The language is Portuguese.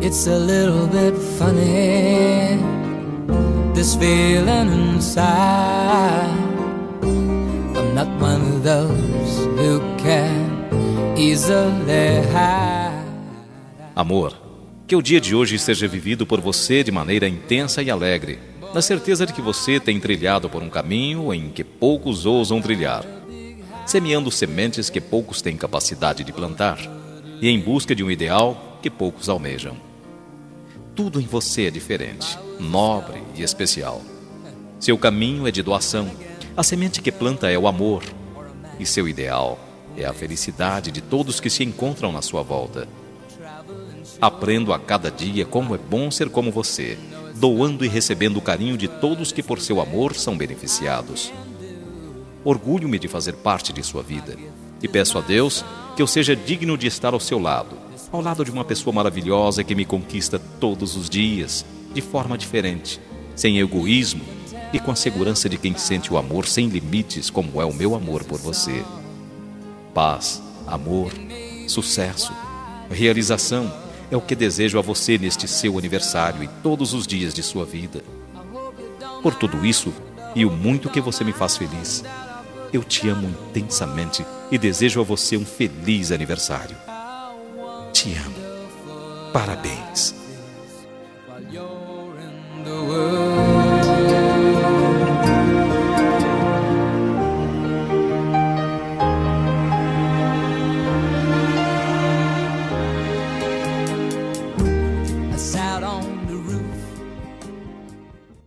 It's a little bit funny, this feeling inside. I'm not one of those who can easily hide. Amor, que o dia de hoje seja vivido por você de maneira intensa e alegre, na certeza de que você tem trilhado por um caminho em que poucos ousam trilhar, semeando sementes que poucos têm capacidade de plantar, e em busca de um ideal que poucos almejam. Tudo em você é diferente, nobre e especial. Seu caminho é de doação, a semente que planta é o amor, e seu ideal é a felicidade de todos que se encontram na sua volta. Aprendo a cada dia como é bom ser como você, doando e recebendo o carinho de todos que por seu amor são beneficiados. Orgulho-me de fazer parte de sua vida e peço a Deus que eu seja digno de estar ao seu lado, ao lado de uma pessoa maravilhosa que me conquista todos os dias, de forma diferente, sem egoísmo e com a segurança de quem sente o amor sem limites, como é o meu amor por você. Paz, amor, sucesso, realização é o que desejo a você neste seu aniversário e todos os dias de sua vida. Por tudo isso e o muito que você me faz feliz, eu te amo intensamente e desejo a você um feliz aniversário. Te amo. Parabéns.